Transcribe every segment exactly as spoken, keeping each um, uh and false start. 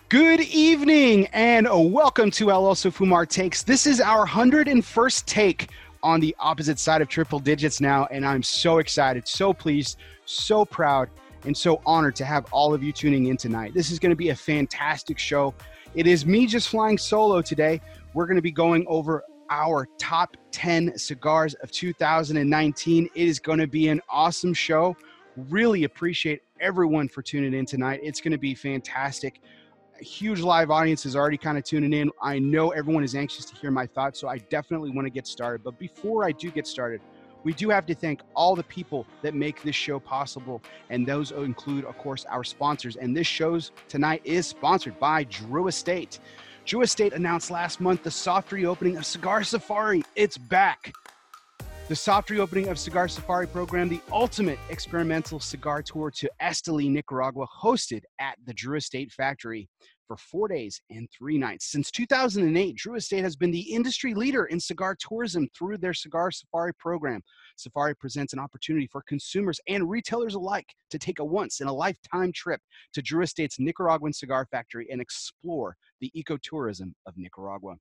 Good evening and welcome to El Oso Fumar Takes. This is our one hundred first take on the opposite side of triple digits now, and I'm so excited, so pleased, so proud, and so honored to have all of you tuning in tonight. This is going to be a fantastic show. It is me just flying solo today. We're going to be going over our top ten cigars of two thousand nineteen. It is going to be an awesome show. Really appreciate everyone for tuning in tonight. It's going to be fantastic. A huge live audience is already kind of tuning in. I know everyone is anxious to hear my thoughts, so I definitely want to get started. But before I do get started, we do have to thank all the people that make this show possible, and those include, of course, our sponsors. And this show's tonight is sponsored by Drew Estate. Drew Estate announced last month the soft reopening of Cigar Safari. It's back. The soft reopening of Cigar Safari program, the ultimate experimental cigar tour to Esteli, Nicaragua, hosted at the Drew Estate factory for four days and three nights. Since two thousand eight, Drew Estate has been the industry leader in cigar tourism through their Cigar Safari program. Safari presents an opportunity for consumers and retailers alike to take a once-in-a-lifetime trip to Drew Estate's Nicaraguan cigar factory and explore the ecotourism of Nicaragua.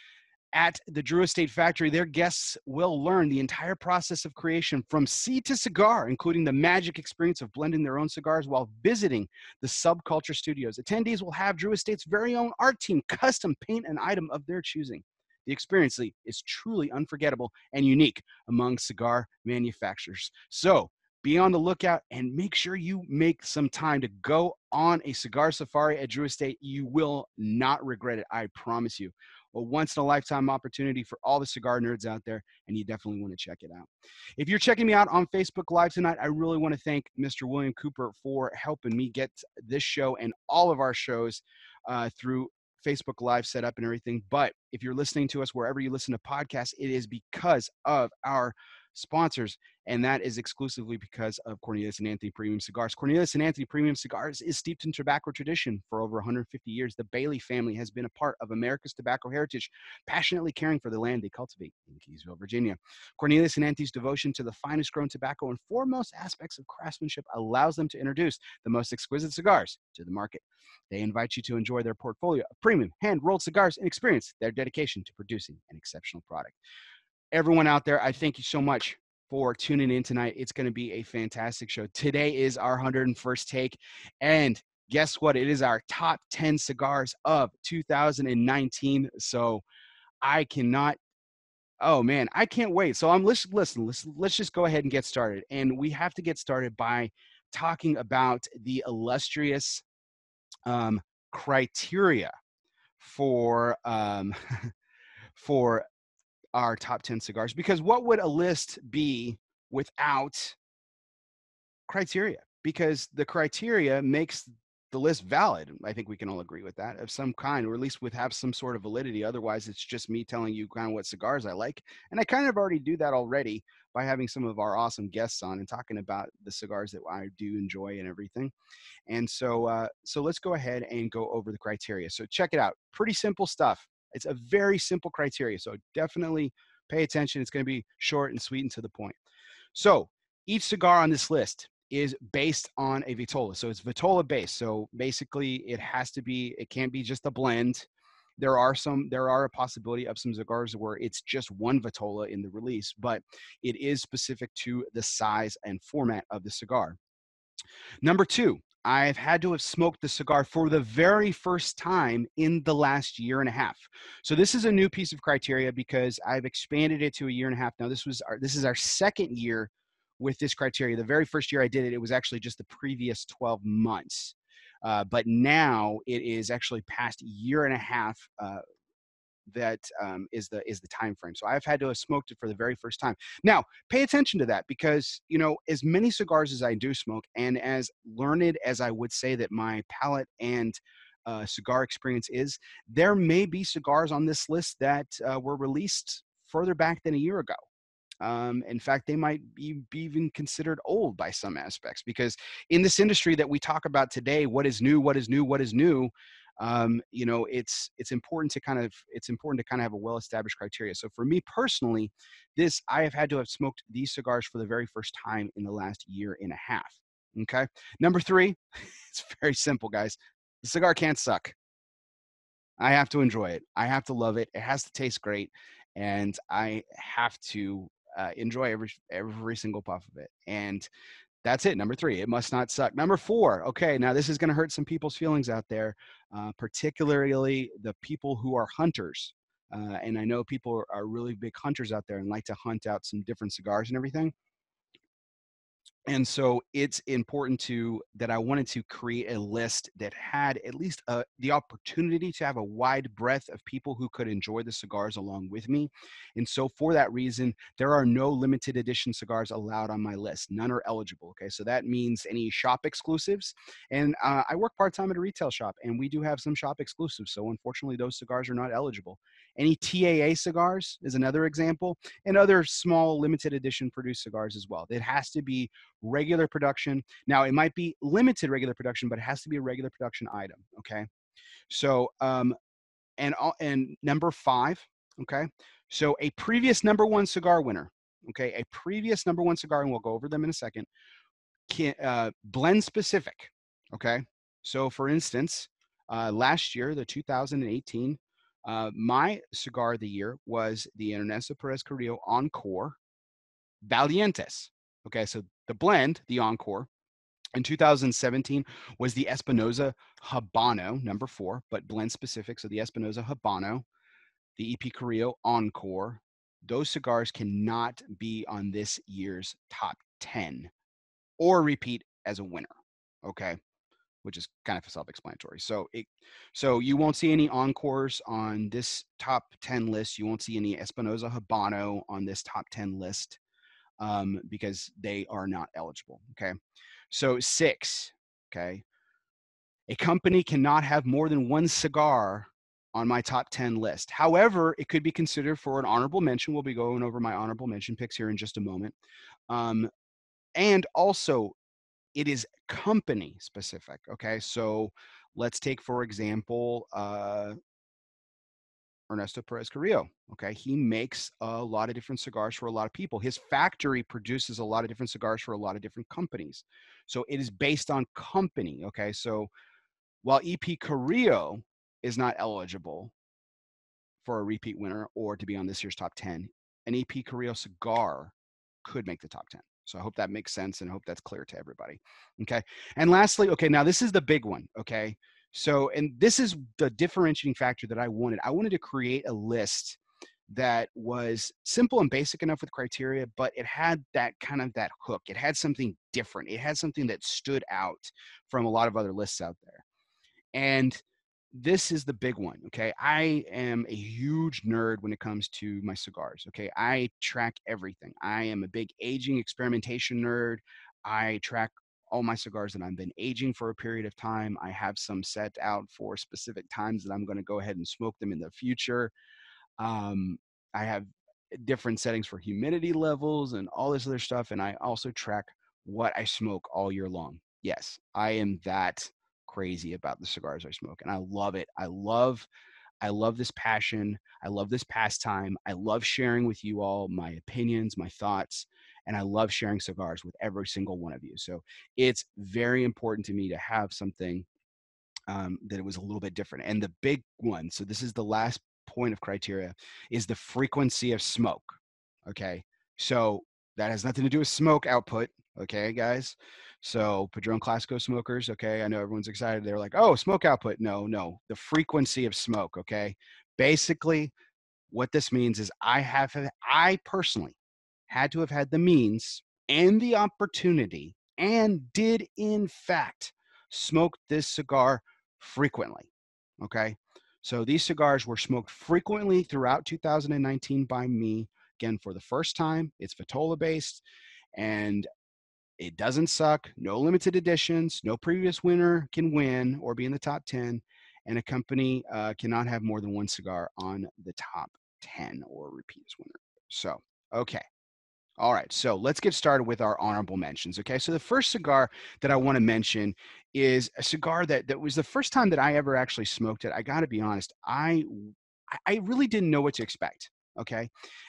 At the Drew Estate factory, their guests will learn the entire process of creation from seed to cigar, including the magic experience of blending their own cigars while visiting the Subculture Studios. Attendees will have Drew Estate's very own art team custom paint an item of their choosing. The experience is truly unforgettable and unique among cigar manufacturers. So be on the lookout and make sure you make some time to go on a cigar safari at Drew Estate. You will not regret it, I promise you. A once-in-a-lifetime opportunity for all the cigar nerds out there, and you definitely want to check it out. If you're checking me out on Facebook Live tonight, I really want to thank Mister William Cooper for helping me get this show and all of our shows uh, through Facebook Live setup and everything. But if you're listening to us wherever you listen to podcasts, it is because of our sponsors, and that is exclusively because of Cornelius and Anthony Premium Cigars. Cornelius and Anthony Premium Cigars is steeped in tobacco tradition for over one hundred fifty years. The Bailey family has been a part of America's tobacco heritage, passionately caring for the land they cultivate in Keysville, Virginia. Cornelius and Anthony's devotion to the finest grown tobacco and foremost aspects of craftsmanship allows them to introduce the most exquisite cigars to the market. They invite you to enjoy their portfolio of premium hand-rolled cigars and experience their dedication to producing an exceptional product. Everyone out there, I thank you so much for tuning in tonight. It's going to be a fantastic show. Today is our one hundred first take, and guess what? It is our top ten cigars of two thousand nineteen. So I cannot, oh man, I can't wait. So I'm listen, listen, listen, let's just go ahead and get started. And we have to get started by talking about the illustrious um, criteria for um, for our top ten cigars, because what would a list be without criteria? Because the criteria makes the list valid. I think we can all agree with that, of some kind, or at least would have some sort of validity. Otherwise, it's just me telling you kind of what cigars I like. And I kind of already do that already by having some of our awesome guests on and talking about the cigars that I do enjoy and everything. And so, uh, so let's go ahead and go over the criteria. So check it out. Pretty simple stuff. It's a very simple criteria. So definitely pay attention. It's going to be short and sweet and to the point. So each cigar on this list is based on a Vitola. So it's Vitola based. So basically it has to be, it can't be just a blend. There are some, there are a possibility of some cigars where it's just one Vitola in the release, but it is specific to the size and format of the cigar. Number two, I've had to have smoked the cigar for the very first time in the last year and a half. So this is a new piece of criteria because I've expanded it to a year and a half now. This was our, this is our second year with this criteria. The very first year I did it, it was actually just the previous twelve months. Uh, but now it is actually past a year and a half uh, that um, is the is the time frame. So I've had to have smoked it for the very first time. Now, pay attention to that because, you know, as many cigars as I do smoke and as learned as I would say that my palate and uh, cigar experience is, there may be cigars on this list that uh, were released further back than a year ago. Um, in fact, they might be, be even considered old by some aspects because in this industry that we talk about today, what is new, what is new, what is new, um, you know, it's it's important to kind of it's important to kind of have a well-established criteria. So for me personally, this I have had to have smoked these cigars for the very first time in the last year and a half. Okay, number three, it's very simple, guys. The cigar can't suck. I have to enjoy it. I have to love it. It has to taste great, and I have to uh, enjoy every every single puff of it. And that's it. Number three, it must not suck. Number four, okay, now this is going to hurt some people's feelings out there, uh, particularly the people who are hunters. Uh, and I know people are, are really big hunters out there and like to hunt out some different cigars and everything. And so it's important to that I wanted to create a list that had at least uh, the opportunity to have a wide breadth of people who could enjoy the cigars along with me. And so for that reason, there are no limited edition cigars allowed on my list. None are eligible. Okay, so that means any shop exclusives. And uh, I work part-time at a retail shop, and we do have some shop exclusives. So unfortunately, those cigars are not eligible. Any T A A cigars is another example, and other small limited edition produced cigars as well. It has to be regular production. Now, it might be limited regular production, but it has to be a regular production item. Okay. So, um, and and number five. Okay. So, a previous number one cigar winner. Okay, a previous number one cigar, and we'll go over them in a second. Can uh, blend specific. Okay. So, for instance, uh, last year, the two thousand eighteen, uh, my cigar of the year was the Ernesto Perez Carrillo Encore Valientes. Okay, so the blend, the Encore, in two thousand seventeen was the Espinosa Habano, number four, but blend specific. So the Espinosa Habano, the E P Carrillo Encore. Those cigars cannot be on this year's top ten or repeat as a winner. Okay, which is kind of self-explanatory. So it, so you won't see any Encores on this top ten list. You won't see any Espinosa Habano on this top ten list. Um, because they are not eligible. Okay. So six, okay. A company cannot have more than one cigar on my top ten list. However, it could be considered for an honorable mention. We'll be going over my honorable mention picks here in just a moment. Um, and also, it is company specific. Okay. So let's take, for example, uh, Ernesto Perez Carrillo. Okay, he makes a lot of different cigars for a lot of people. His factory produces a lot of different cigars for a lot of different companies. So it is based on company. Okay, so while E P Carrillo is not eligible for a repeat winner or to be on this year's top ten, an E P Carrillo cigar could make the top ten. So I hope that makes sense and I hope that's clear to everybody. Okay, and lastly, okay, now this is the big one. Okay. So, and this is the differentiating factor that I wanted. I wanted to create a list that was simple and basic enough with criteria, but it had that kind of that hook. It had something different. It had something that stood out from a lot of other lists out there. And this is the big one. Okay. I am a huge nerd when it comes to my cigars. Okay. I track everything. I am a big aging experimentation nerd. I track all my cigars that I've been aging for a period of time. I have some set out for specific times that I'm going to go ahead and smoke them in the future. Um, I have different settings for humidity levels and all this other stuff. And I also track what I smoke all year long. Yes, I am that crazy about the cigars I smoke. And I love it. I love I love this passion. I love this pastime. I love sharing with you all my opinions, my thoughts, and I love sharing cigars with every single one of you. So it's very important to me to have something um, that it was a little bit different. And the big one, so this is the last point of criteria, is the frequency of smoke. Okay. So that has nothing to do with smoke output. Okay, guys. So Padron Classico smokers, okay, I know everyone's excited. They're like, oh, smoke output. No, no, the frequency of smoke. Okay. Basically, what this means is I have, I personally had to have had the means and the opportunity and did in fact smoke this cigar frequently. Okay. So these cigars were smoked frequently throughout two thousand nineteen by me. Again, for the first time, it's Vitola based and it doesn't suck. No limited editions. No previous winner can win or be in the top ten. And a company uh, cannot have more than one cigar on the top ten or repeat as winner. So, okay. All right, so let's get started with our honorable mentions. Okay, so the first cigar that I want to mention is a cigar that that was the first time that I ever actually smoked it. I got to be honest, I I really didn't know what to expect. Okay,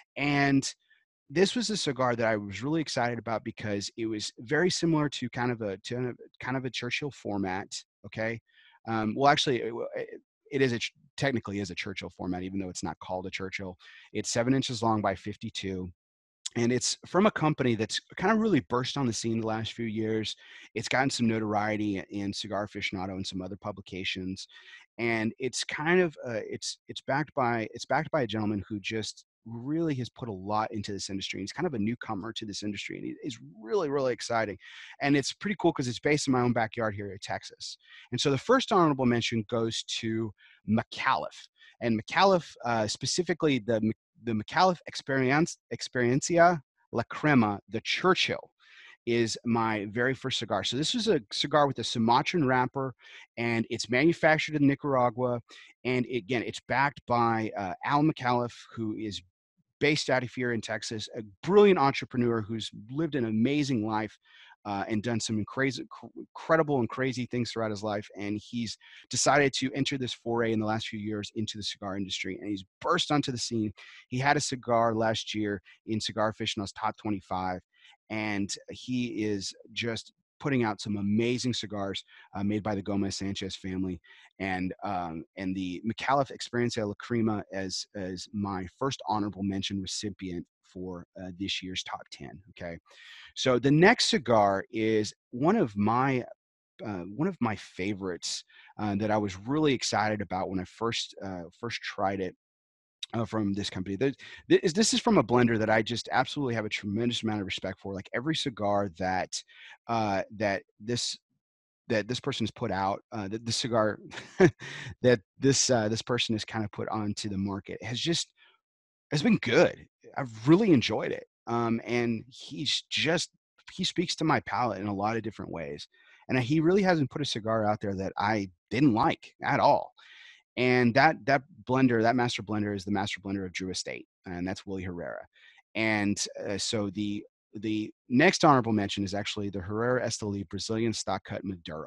and this was a cigar that I was really excited about because it was very similar to kind of a to kind of a Churchill format. Okay, um, well, actually, it, it is a technically is a Churchill format, even though it's not called a Churchill. It's seven inches long by fifty-two. And it's from a company that's kind of really burst on the scene the last few years. It's gotten some notoriety in Cigar Aficionado and some other publications, and it's kind of uh, it's it's backed by it's backed by a gentleman who just really has put a lot into this industry. He's kind of a newcomer to this industry, and it's really really exciting, and it's pretty cool because it's based in my own backyard here in Texas. And so the first honorable mention goes to Micallef, and Micallef uh, specifically the the Micallef Experience, Experiencia La Crema, the Churchill, is my very first cigar. So this is a cigar with a Sumatran wrapper, and it's manufactured in Nicaragua. And it, again, it's backed by uh, Al Micallef, who is based out of here in Texas, a brilliant entrepreneur who's lived an amazing life uh, and done some crazy, incredible and crazy things throughout his life. And he's decided to enter this foray in the last few years into the cigar industry, and he's burst onto the scene. He had a cigar last year in Cigar Aficionado's top twenty-five, and he is just putting out some amazing cigars uh, made by the Gomez Sanchez family. And um, and the Micallef Experiencia La Crema as, as my first honorable mention recipient for uh, this year's top ten, okay? So the next cigar is one of my uh, one of my favorites uh, that I was really excited about when I first uh, first tried it uh, from this company. This, this is from a blender that I just absolutely have a tremendous amount of respect for. Like every cigar that uh, that this that this person's put out, uh, that the cigar that this uh, this person has kind of put onto the market has just has been good. I've really enjoyed it, um, and he's just he speaks to my palate in a lot of different ways. And he really hasn't put a cigar out there that I didn't like at all. And that that blender, that master blender, is the master blender of Drew Estate, and that's Willie Herrera. And uh, so the the next honorable mention is actually the Herrera Esteli Brazilian Stock Cut Maduro.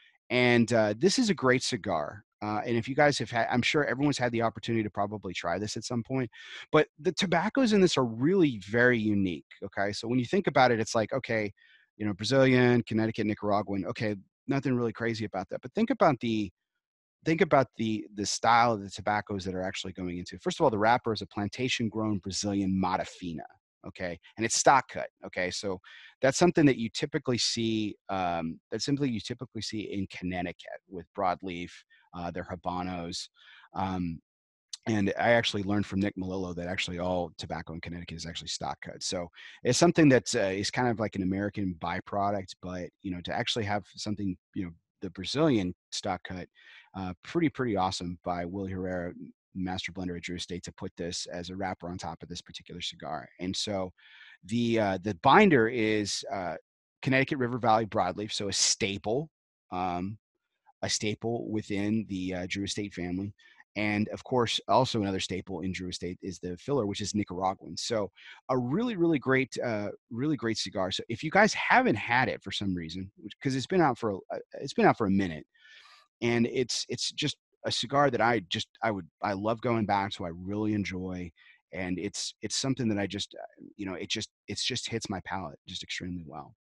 And uh, this is a great cigar. Uh, and if you guys have had, I'm sure everyone's had the opportunity to probably try this at some point. But the tobaccos in this are really very unique. Okay, so when you think about it, it's like, okay, you know, Brazilian, Connecticut, Nicaraguan. Okay, nothing really crazy about that. But think about the think about the the style of the tobaccos that are actually going into. First of all, the wrapper is a plantation grown Brazilian Mata Fina, okay, and it's stock cut, okay. So that's something that you typically see. Um, that's simply you typically see in Connecticut with broadleaf, uh, their habanos. Um, and I actually learned from Nick Melillo that actually all tobacco in Connecticut is actually stock cut. So it's something that uh, is kind of like an American byproduct, but you know, to actually have something, you know, the Brazilian stock cut, uh, pretty pretty awesome by Willie Herrera, master blender at Drew Estate, to put this as a wrapper on top of this particular cigar. And so the uh, the binder is uh, Connecticut River Valley broadleaf, so a staple. Um, a staple within the uh, Drew Estate family. And of course, also another staple in Drew Estate is the filler, which is Nicaraguan. So a really, really great, uh, really great cigar. So if you guys haven't had it for some reason, because it's been out for a, it's been out for a minute, and it's it's just a cigar that I just I would I love going back to. I really enjoy, and it's it's something that I just uh, you know it just it's just hits my palate just extremely well.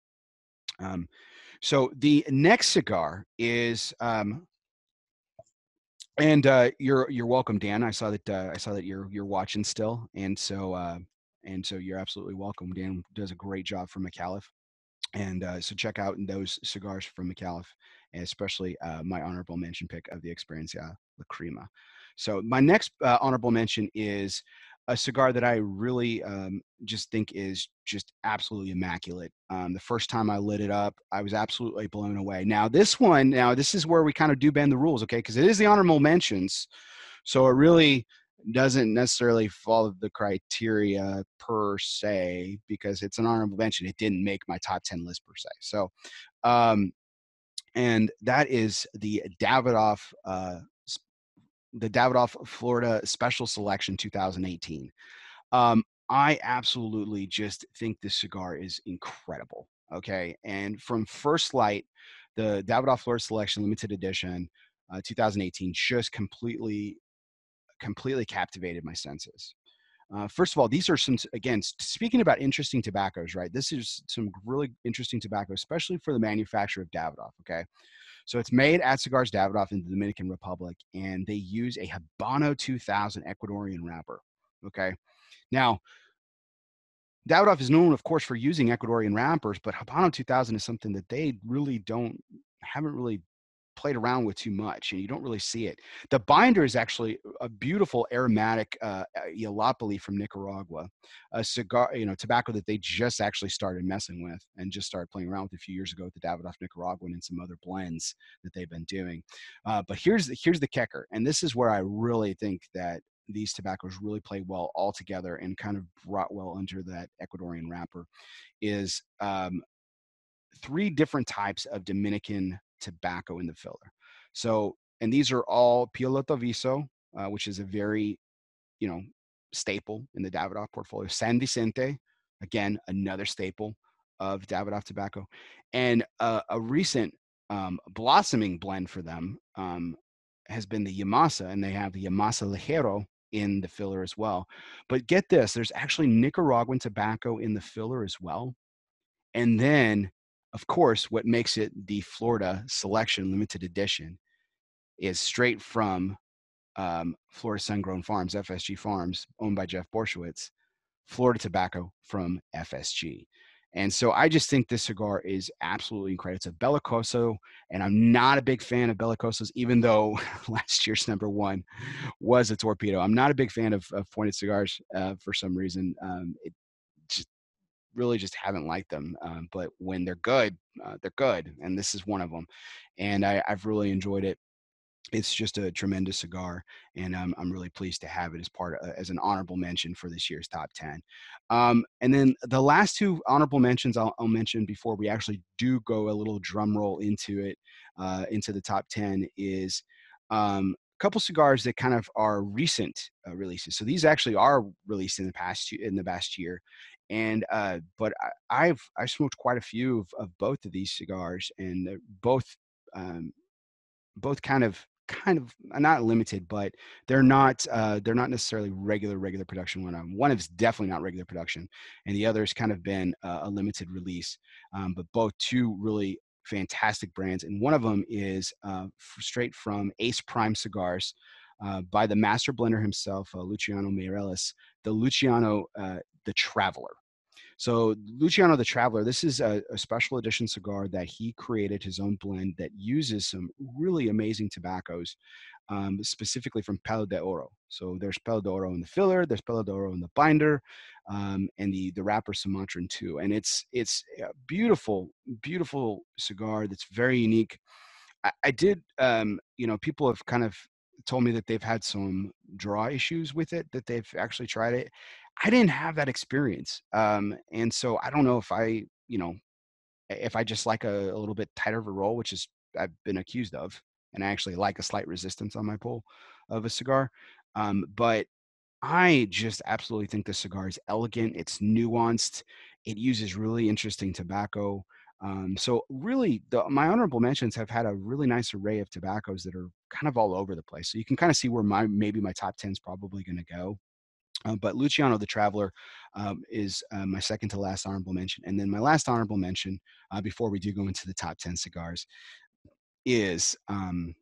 Um, so the next cigar is, um, and uh, you're you're welcome, Dan. I saw that uh, I saw that you're you're watching still, and so uh, and so you're absolutely welcome. Dan does a great job for Micallef, and uh, so check out those cigars from Micallef, and especially uh, my honorable mention pick of the Experiencia La Crema. So my next uh, honorable mention is a cigar that I really um, just think is just absolutely immaculate. Um, the first time I lit it up, I was absolutely blown away. Now this one, now this is where we kind of do bend the rules, okay? Because it is the honorable mentions, so it really doesn't necessarily follow the criteria per se because it's an honorable mention. It didn't make my top ten list per se. So, um, and that is the Davidoff, uh, the Davidoff Florida Special Selection two thousand eighteen. Um, I absolutely just think this cigar is incredible. Okay, and from first light, the Davidoff Florida Selection Limited Edition, uh, two thousand eighteen, just completely, completely captivated my senses. Uh, first of all, these are some, again, speaking about interesting tobaccos, right? This is some really interesting tobacco, especially for the manufacturer of Davidoff. Okay, So it's made at Cigars Davidoff in the Dominican Republic, and they use a Habano two thousand Ecuadorian wrapper. Okay. Now, Davidoff is known, of course, for using Ecuadorian wrappers, but Habano two thousand is something that they really don't, haven't really played around with too much, and you don't really see it. The binder is actually a beautiful aromatic uh, Yelapoli from Nicaragua, a cigar, you know, tobacco that they just actually started messing with and just started playing around with a few years ago with the Davidoff Nicaraguan and some other blends that they've been doing. Uh, but here's the, here's the kicker, and this is where I really think that these tobaccos really play well all together and kind of brought well under that Ecuadorian wrapper, is um, three different types of Dominican tobacco in the filler. So, and these are all Piloto Viso, uh, which is a very, you know, staple in the Davidoff portfolio. San Vicente, again, another staple of Davidoff tobacco. And uh, a recent um, blossoming blend for them um, has been the Yamasa, and they have the Yamasa Ligero in the filler as well. But get this, there's actually Nicaraguan tobacco in the filler as well. And then, of course, what makes it the Florida Selection Limited Edition is straight from um, Florida Sun-Grown Farms, F S G Farms, owned by Jeff Borshowitz, Florida tobacco from F S G. And so I just think this cigar is absolutely incredible. It's a Bellicoso, and I'm not a big fan of Bellicosos, even though last year's number one was a Torpedo. I'm not a big fan of, of pointed cigars uh, for some reason. Um, it just really just haven't liked them. Um, but when they're good, uh, they're good. And this is one of them. And I, I've really enjoyed it. It's just a tremendous cigar, and um, I'm really pleased to have it as part of, as an honorable mention for this year's top ten. Um, and then the last two honorable mentions I'll, I'll mention before we actually do go a little drum roll into it, uh, into the top ten, is um, a couple cigars that kind of are recent uh, releases. So these actually are released in the past in the past year, and uh, but I, I've I smoked quite a few of, of both of these cigars, and they're both. Um, both kind of kind of not limited, but they're not uh, they're not necessarily regular regular production. One of them, one is definitely not regular production, and the other has kind of been uh, a limited release. Um, but both two really fantastic brands, and one of them is uh, straight from Ace Prime Cigars uh, by the master blender himself, uh, Luciano Meireles, the Luciano uh, the Traveler. So Luciano the Traveler, this is a, a special edition cigar that he created, his own blend that uses some really amazing tobaccos, um, specifically from Pelo de Oro. So there's Pelo de Oro in the filler, there's Pelo de Oro in the binder, um, and the the wrapper Sumatran too. And it's it's a beautiful, beautiful cigar that's very unique. I, I did, um, you know, people have kind of told me that they've had some draw issues with it, that they've actually tried it. I didn't have that experience. Um, and so I don't know if I, you know, if I just like a, a little bit tighter of a roll, which is I've been accused of, and I actually like a slight resistance on my pull of a cigar. Um, but I just absolutely think this cigar is elegant. It's nuanced. It uses really interesting tobacco. Um, so really, the, my honorable mentions have had a really nice array of tobaccos that are kind of all over the place. So you can kind of see where my maybe my top ten is probably going to go. Uh, but Luciano the Traveler um, is uh, my second to last honorable mention. And then my last honorable mention, uh, before we do go into the top ten cigars, is um,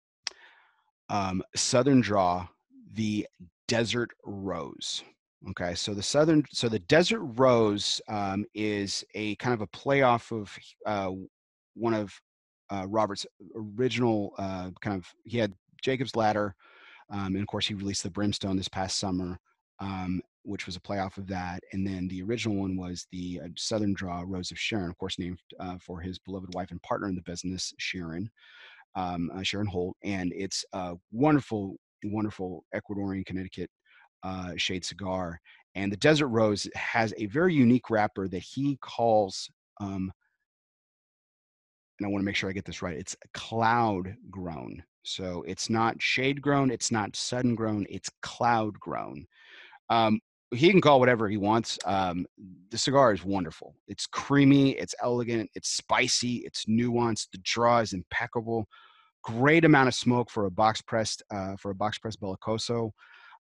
um, Southern Draw, the Desert Rose. Okay, so the Southern, so the Desert Rose um, is a kind of a playoff of uh, one of uh, Robert's original uh, kind of, he had Jacob's Ladder, um, and of course he released the Brimstone this past summer, um, which was a playoff of that. And then the original one was the uh, Southern Draw Rose of Sharon, of course named uh, for his beloved wife and partner in the business, Sharon um, uh, Sharon Holt, and it's a wonderful, wonderful Ecuadorian Connecticut uh, shade cigar. And the Desert Rose has a very unique wrapper that he calls, um, and I want to make sure I get this right, it's cloud grown. So it's not shade grown, it's not sun grown, it's cloud grown. Um, he can call whatever he wants. Um, the cigar is wonderful. It's creamy, it's elegant, it's spicy, it's nuanced. The draw is impeccable. Great amount of smoke for a box pressed uh, for a box pressed Bellicoso.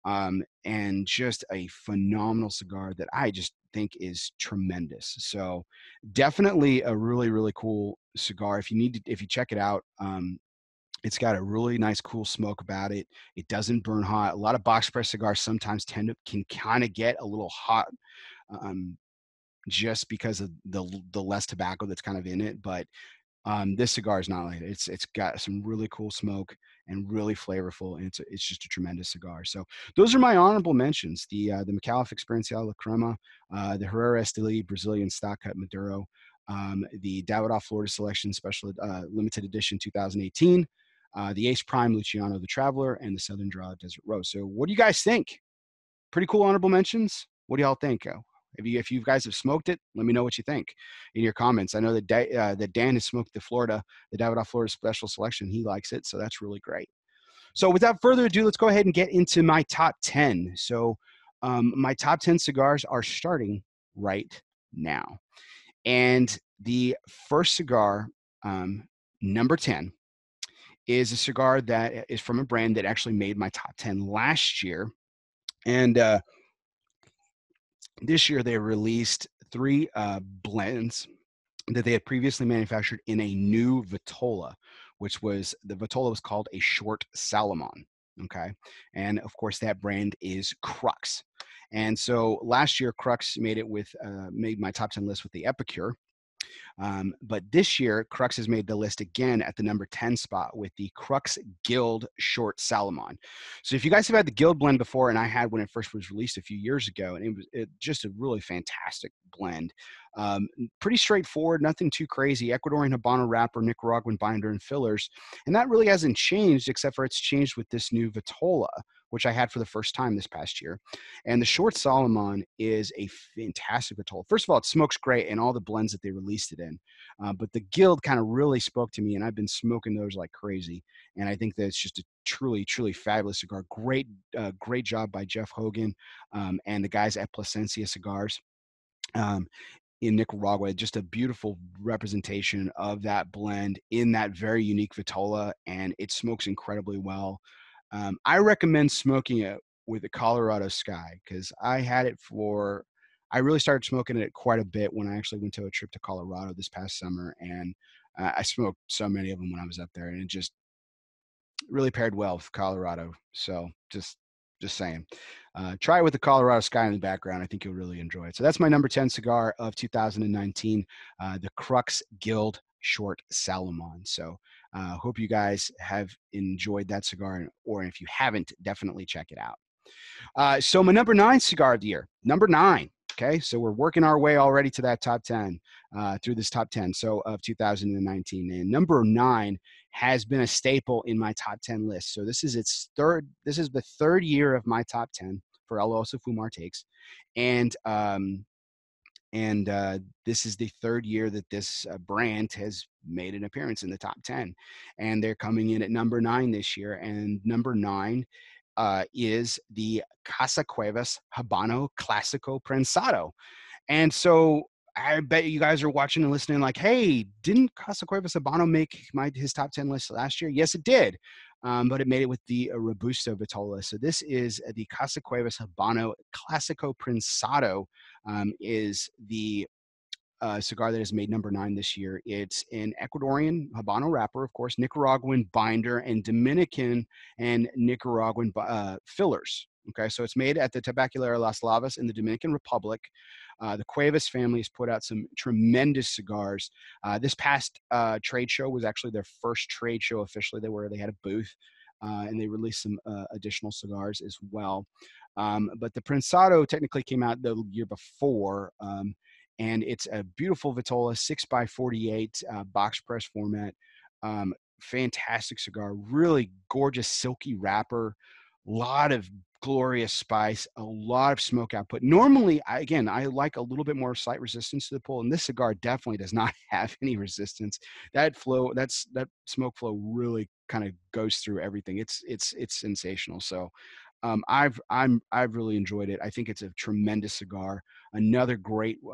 um, and just a phenomenal cigar that I just think is tremendous. So definitely a really, really cool cigar. If you need to, if you check it out, um, it's got a really nice, cool smoke about it. It doesn't burn hot. A lot of box press cigars sometimes tend to can kind of get a little hot, um, just because of the the less tobacco that's kind of in it. But um, this cigar is not like that. It's it's got some really cool smoke and really flavorful, and it's a, it's just a tremendous cigar. So those are my honorable mentions: the uh, the McAuliffe Experiencial La Crema, uh, the Herrera Esteli Brazilian Stock Cut Maduro, um, the Davidoff Florida Selection Special uh, Limited Edition twenty eighteen, uh, the Ace Prime Luciano the Traveler, and the Southern Draw Desert Rose. So what do you guys think? Pretty cool honorable mentions. What do y'all think? Uh, If you if you guys have smoked it, let me know what you think in your comments. I know that Da- uh, that Dan has smoked the Florida, the Davidoff Florida Special Selection. He likes it, so that's really great. So without further ado, let's go ahead and get into my top ten. So um, my top ten cigars are starting right now, and the first cigar, um, number ten, is a cigar that is from a brand that actually made my top ten last year, and uh, this year they released three uh, blends that they had previously manufactured in a new Vitola, which was the Vitola was called a Short Salomon. Okay. And of course, that brand is Crux. And so last year, Crux made it with, uh, made my top ten list with the Epicure. Um, but this year, Crux has made the list again at the number ten spot with the Crux Guild Short Salomon. So if you guys have had the Guild blend before, and I had when it first was released a few years ago, and it was it, just a really fantastic blend. Um, pretty straightforward, nothing too crazy. Ecuadorian Habano wrapper, Nicaraguan binder, and fillers. And that really hasn't changed, except for it's changed with this new Vitola, which I had for the first time this past year. And the Short Salomon is a fantastic Vitola. First of all, it smokes great in all the blends that they released it in. Uh, but the Guild kind of really spoke to me, and I've been smoking those like crazy. And I think that it's just a truly, truly fabulous cigar. Great, uh, great job by Jeff Hogan um, and the guys at Plasencia Cigars. Um, in Nicaragua, just a beautiful representation of that blend in that very unique Vitola, and it smokes incredibly well. Um, I recommend smoking it with a Colorado Sky because I had it for, I really started smoking it quite a bit when I actually went to a trip to Colorado this past summer, and uh, I smoked so many of them when I was up there, and it just really paired well with Colorado. So just just saying. Uh, try it with the Colorado Sky in the background. I think you'll really enjoy it. So that's my number ten cigar of two thousand nineteen, uh, the Crux Guild Short Salomon. So uh, hope you guys have enjoyed that cigar, or if you haven't, definitely check it out. Uh, so my number nine cigar of the year, number nine. Okay, so we're working our way already to that top ten, uh, through this top ten. So of two thousand nineteen, and number nine has been a staple in my top ten list. So this is its third. This is the third year of my top ten for El Oso Fumar Takes, and um, and uh, this is the third year that this uh, brand has made an appearance in the top ten, and they're coming in at number nine this year. And number nine uh, is the Casa Cuevas Habano Classico Prensado. And so I bet you guys are watching and listening like, hey, didn't Casa Cuevas Habano make my his top ten list last year? Yes, it did. Um, but it made it with the uh, Robusto Vitola. So this is uh, the Casa Cuevas Habano Classico Prensado, um, is the uh, cigar that has made number nine this year. It's an Ecuadorian Habano wrapper, of course, Nicaraguan binder, and Dominican and Nicaraguan uh, fillers. Okay, so it's made at the Tabacalera Las Lavas in the Dominican Republic. Uh, the Cuevas family has put out some tremendous cigars. Uh, this past uh, trade show was actually their first trade show officially. They were they had a booth, uh, and they released some uh, additional cigars as well. Um, but the Prensado technically came out the year before. Um, and it's a beautiful Vitola, six by forty-eight uh, box press format. Um, fantastic cigar, really gorgeous silky wrapper, a lot of glorious spice, a lot of smoke output. Normally, I, again, I like a little bit more slight resistance to the pull, and this cigar definitely does not have any resistance. That flow, that's that smoke flow really kind of goes through everything. It's it's it's sensational. So um, I've I'm I've really enjoyed it. I think it's a tremendous cigar. Another great uh,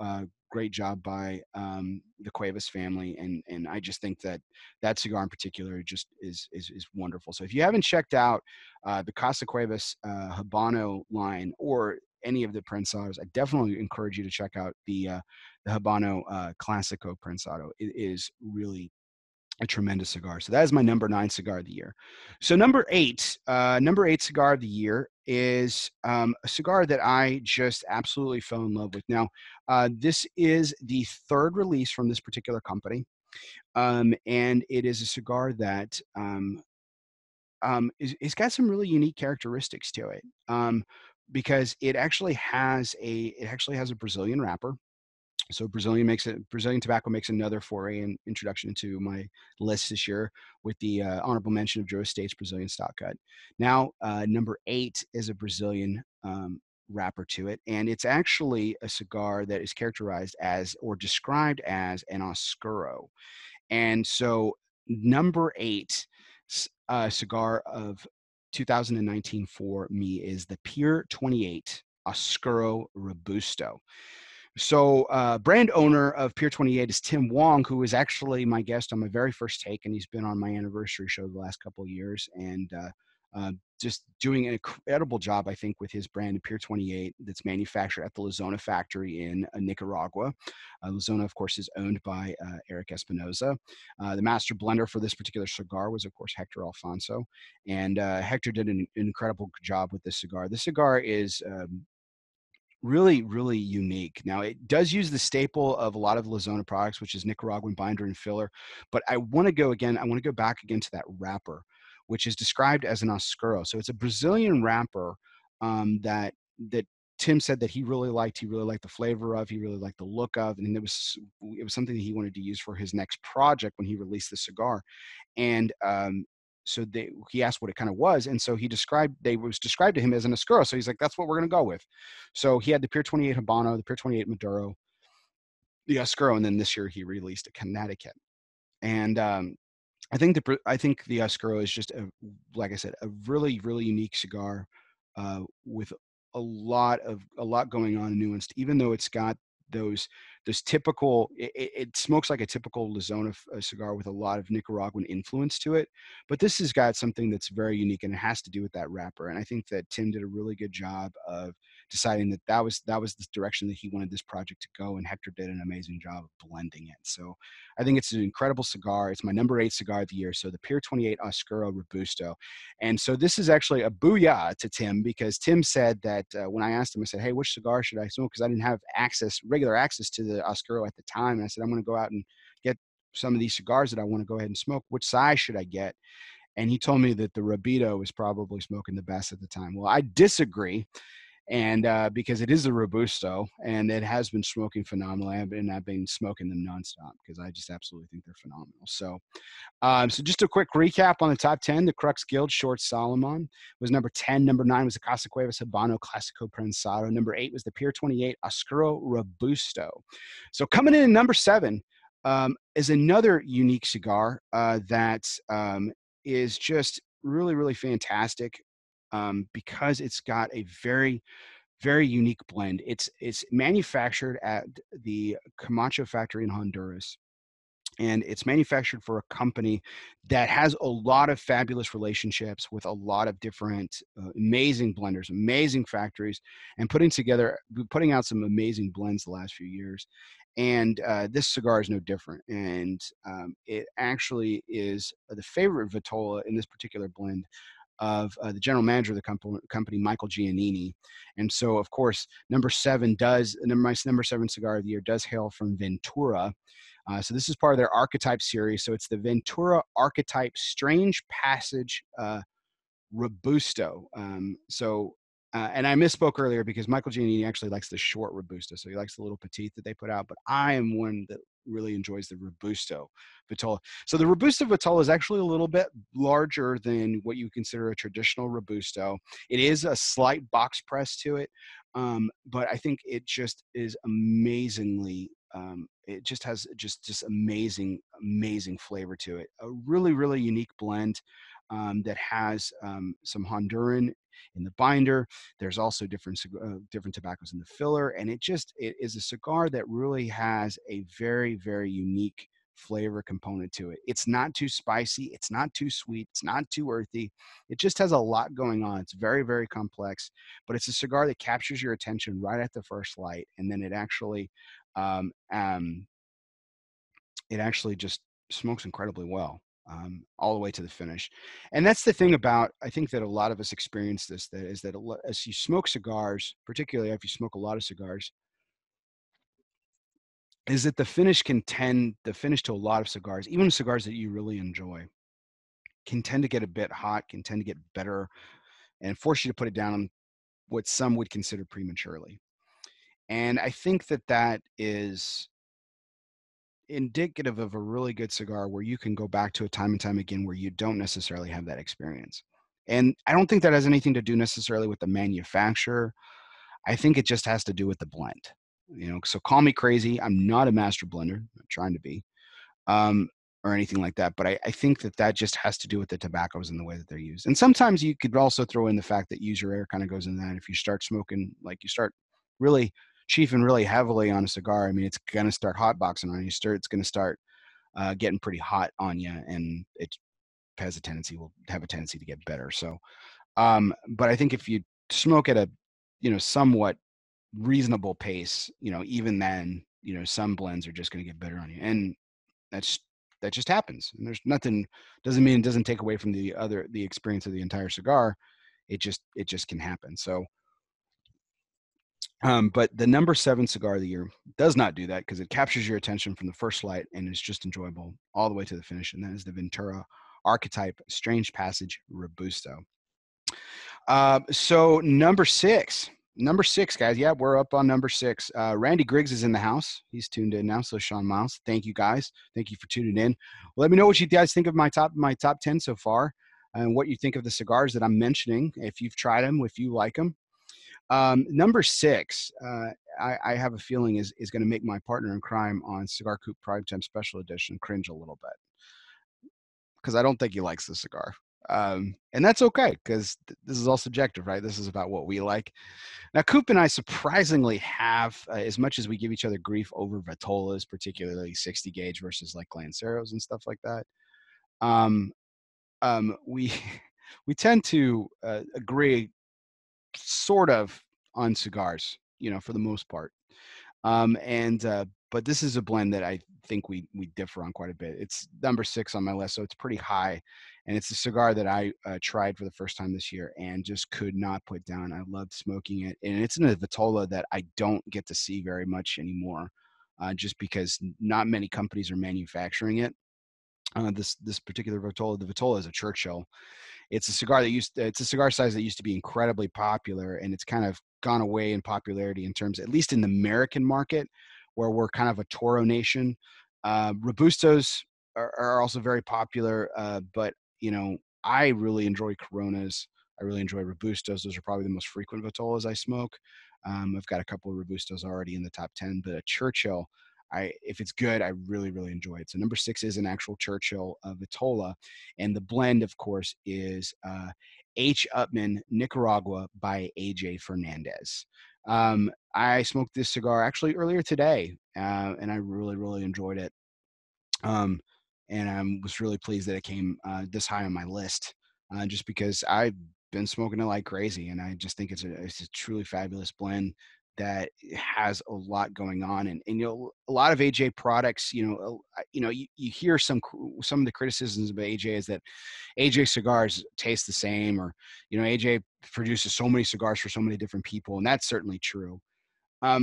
great job by um, the Cuevas family, and and I just think that that cigar in particular just is is is wonderful. So if you haven't checked out uh, the Casa Cuevas uh, Habano line or any of the Prensados, I definitely encourage you to check out the uh, the Habano uh, Classico Prensado. It is really a tremendous cigar. So that is my number nine cigar of the year. So number eight, uh, number eight cigar of the year is um, a cigar that I just absolutely fell in love with. Now, uh, this is the third release from this particular company, um, and it is a cigar that um, um, is, it's got some really unique characteristics to it, um, because it actually has a it actually has a Brazilian wrapper. So Brazilian makes it Brazilian tobacco makes another foray and introduction into my list this year with the uh, honorable mention of Joe Estates Brazilian stock cut. Now, uh, number eight is a Brazilian um, wrapper to it, and it's actually a cigar that is characterized as or described as an Oscuro. And so, number eight uh, cigar of two thousand nineteen for me is the Pier twenty-eight Oscuro Robusto. So, uh, brand owner of Pier twenty-eight is Tim Wong, who was actually my guest on my very first take, and he's been on my anniversary show the last couple of years, and uh, uh, just doing an incredible job, I think, with his brand Pier twenty-eight that's manufactured at the La Zona factory in uh, Nicaragua. Uh, La Zona, of course, is owned by uh, Eric Espinoza. Uh, the master blender for this particular cigar was, of course, Hector Alfonso, and uh, Hector did an, an incredible job with this cigar. This cigar is um, really, really unique. Now, it does use the staple of a lot of La Zona products, which is Nicaraguan binder and filler. But I want to go again, I want to go back again to that wrapper, which is described as an Oscuro. So it's a Brazilian wrapper um, that that Tim said that he really liked. He really liked the flavor of. He really liked the look of, and it was it was something that he wanted to use for his next project when he released the cigar. And um, so they, he asked what it kind of was, and so he described they was described to him as an Oscuro. So he's like, that's what we're going to go with. So he had the Pier twenty-eight Habano, the Pier twenty-eight Maduro, the Oscuro, and then this year he released a Connecticut. And um, I think the I think the Oscuro is just a, like I said, a really really unique cigar uh, with a lot of a lot going on nuanced. Even though it's got those those typical, it, it smokes like a typical La Zona uh, cigar with a lot of Nicaraguan influence to it. But this has got something that's very unique, and it has to do with that wrapper. And I think that Tim did a really good job of deciding that that was that was the direction that he wanted this project to go, and Hector did an amazing job of blending it. So I think it's an incredible cigar. It's my number eight cigar of the year. So the Pier twenty-eight Oscuro Robusto. And so this is actually a booyah to Tim, because Tim said that uh, when I asked him, I said, hey, which cigar should I smoke? Because I didn't have access, regular access to the Oscuro at the time. And I said, I'm going to go out and get some of these cigars that I want to go ahead and smoke. Which size should I get? And he told me that the Robusto was probably smoking the best at the time. Well, I disagree. And uh, because it is a Robusto, and it has been smoking phenomenally. I've been, I've been smoking them nonstop because I just absolutely think they're phenomenal. So, um, so just a quick recap on the top ten. The Crux Guild Short Solomon was number ten. Number nine was the Casa Cuevas Habano Classico Prensado. Number eight was the Pier twenty-eight Oscuro Robusto. So coming in at number seven um, is another unique cigar uh, that um, is just really, really fantastic. Um, because it's got a very, very unique blend. It's it's manufactured at the Camacho factory in Honduras, and it's manufactured for a company that has a lot of fabulous relationships with a lot of different uh, amazing blenders, amazing factories, and putting together, putting out some amazing blends the last few years. And uh, this cigar is no different. And um, it actually is the favorite Vitola in this particular blend of uh, the general manager of the company, company, Michael Giannini. And so, of course, number seven does, number, my number seven cigar of the year does hail from Ventura. Uh, so this is part of their Archetype series. So it's the Ventura Archetype Strange Passage uh, Robusto. Um, so, uh, and I misspoke earlier because Michael Giannini actually likes the short Robusto. So he likes the little petite that they put out, but I am one that really enjoys the Robusto Vitola. So the Robusto Vitola is actually a little bit larger than what you consider a traditional Robusto. It is a slight box press to it, um, but I think it just is amazingly, um, it just has just, just amazing, amazing flavor to it. A really, really unique blend. um, that has um, some Honduran in the binder. There's also different uh, different tobaccos in the filler, and it just it is a cigar that really has a very very unique flavor component to it. It's not too spicy, it's not too sweet, it's not too earthy. It just has a lot going on. It's very very complex, but it's a cigar that captures your attention right at the first light, and then it actually um, um, it actually just smokes incredibly well um, all the way to the finish. And that's the thing about, I think that a lot of us experience this, that is that as you smoke cigars, particularly if you smoke a lot of cigars, is that the finish can tend, the finish to a lot of cigars, even cigars that you really enjoy, can tend to get a bit hot, can tend to get bitter, and force you to put it down what some would consider prematurely. And I think that that is indicative of a really good cigar where you can go back to it time and time again where you don't necessarily have that experience. And I don't think that has anything to do necessarily with the manufacturer. I think it just has to do with the blend. You know, so call me crazy. I'm not a master blender. I'm trying to be, um, or anything like that. But I, I think that that just has to do with the tobaccos and the way that they're used. And sometimes you could also throw in the fact that use your air kind of goes in that. If you start smoking, like you start really chiefing really heavily on a cigar, I mean, it's going to start hotboxing on you. Start, it's going to start uh, getting pretty hot on you, and it has a tendency will have a tendency to get better. So, um, but I think if you smoke at a, you know, somewhat reasonable pace, you know, even then, you know, some blends are just going to get better on you, and that's that just happens. And there's nothing, doesn't mean it doesn't take away from the other the experience of the entire cigar. It just it just can happen. So, um, but the number seven cigar of the year does not do that because it captures your attention from the first light and is just enjoyable all the way to the finish. And that is the Ventura Archetype Strange Passage Robusto. Uh, so number six, number six, guys. Yeah, we're up on number six. Uh, Randy Griggs is in the house. He's tuned in now. So Sean Miles, thank you guys. Thank you for tuning in. Let me know what you guys think of my top my top ten so far, and what you think of the cigars that I'm mentioning. If you've tried them, if you like them. Um, number six, uh, I, I have a feeling is is going to make my partner in crime on Cigar Coop Primetime Special Edition cringe a little bit because I don't think he likes the cigar. Um, and that's okay because th- this is all subjective, right? This is about what we like. Now, Coop and I surprisingly have, uh, as much as we give each other grief over Vitolas, particularly sixty gauge versus like Lanceros and stuff like that, um, um, we we tend to uh, agree sort of on cigars, you know, for the most part. Um, and uh, but this is a blend that I think we we differ on quite a bit. It's number six on my list, so it's pretty high, and it's a cigar that I uh, tried for the first time this year and just could not put down. I loved smoking it, and it's in a Vitola that I don't get to see very much anymore, uh, just because not many companies are manufacturing it. Uh, this this particular Vitola, the Vitola is a Churchill. It's a cigar that used it's a cigar size that used to be incredibly popular, and it's kind of gone away in popularity in terms, at least in the American market, where we're kind of a Toro nation. Uh, Robustos are, are also very popular, uh, but you know, I really enjoy Coronas. I really enjoy Robustos. Those are probably the most frequent Vitolas I smoke. Um, I've got a couple of Robustos already in the top ten, but a Churchill, I if it's good, I really really enjoy it. So number six is an actual Churchill uh, Vitola, and the blend, of course, is uh, H. Upmann Nicaragua by A J Fernandez. Um, I smoked this cigar actually earlier today, uh, and I really really enjoyed it. Um, and I was really pleased that it came uh, this high on my list, uh, just because I've been smoking it like crazy, and I just think it's a it's a truly fabulous blend that has a lot going on. And, and you know, a lot of A J products, you know, uh, you know, you, you hear some some of the criticisms of A J is that A J cigars taste the same, or you know, A J produces so many cigars for so many different people, and that's certainly true. Um,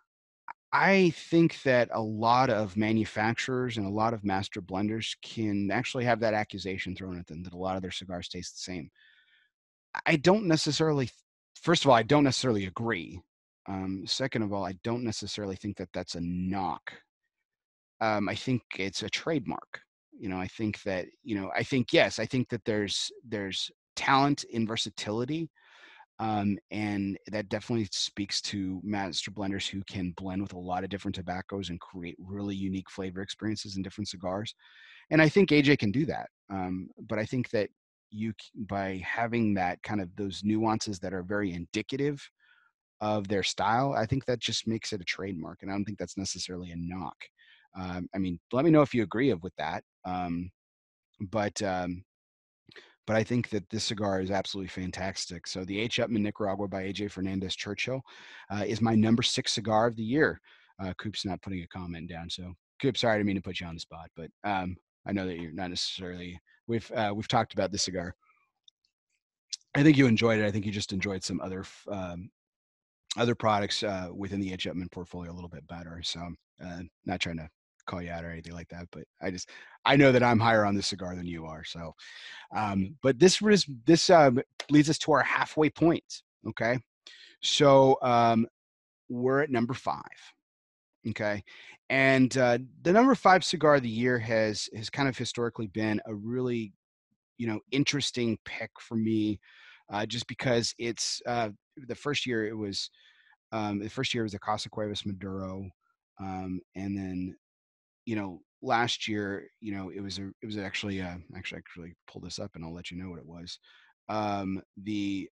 I think that a lot of manufacturers and a lot of master blenders can actually have that accusation thrown at them that a lot of their cigars taste the same. I don't necessarily, first of all, I don't necessarily agree. Um, second of all, I don't necessarily think that that's a knock. Um, I think it's a trademark. You know, I think that, you know, I think, yes, I think that there's, there's talent in versatility, um, and that definitely speaks to master blenders who can blend with a lot of different tobaccos and create really unique flavor experiences in different cigars. And I think A J can do that. Um, but I think that you by having that kind of those nuances that are very indicative of their style, I think that just makes it a trademark, and I don't think that's necessarily a knock. Um, I mean, let me know if you agree with that. Um, but um, but I think that this cigar is absolutely fantastic. So the H. Upmann Nicaragua by A J Fernandez Churchill uh, is my number six cigar of the year. Uh, Coop's not putting a comment down, so Coop, sorry, I didn't mean to put you on the spot, but um, I know that you're not necessarily. We've uh, we've talked about this cigar. I think you enjoyed it. I think you just enjoyed some other um, other products uh, within the H. Upmann portfolio a little bit better. So uh, not trying to call you out or anything like that, but I just I know that I'm higher on this cigar than you are. So, um, but this was this um, leads us to our halfway point. Okay, so um, we're at number five. Okay, and uh, the number five cigar of the year has has kind of historically been a really you know interesting pick for me, uh, just because it's uh, the first year it was um, the first year was the Casa Cuevas Maduro, um, and then you know last year you know it was a it was actually uh, actually actually pull this up and I'll let you know what it was. Um, the